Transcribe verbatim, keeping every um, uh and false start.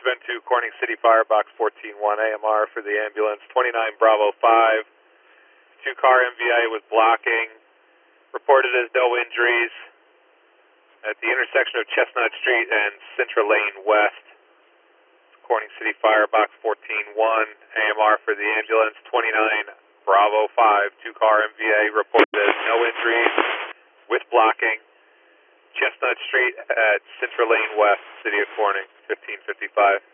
been to Corning City Fire, box fourteen one A M R for the ambulance, twenty-nine Bravo five. Two-car M V A was blocking. Reported as no injuries at the intersection of Chestnut Street and Cintra Lane West. Corning City Fire, box fourteen one A M R for the ambulance, twenty-nine Bravo five. Two-car M V A reported as no injuries with blocking. Chestnut Street at Cintra Lane West, City of Corning, fifteen fifty-five.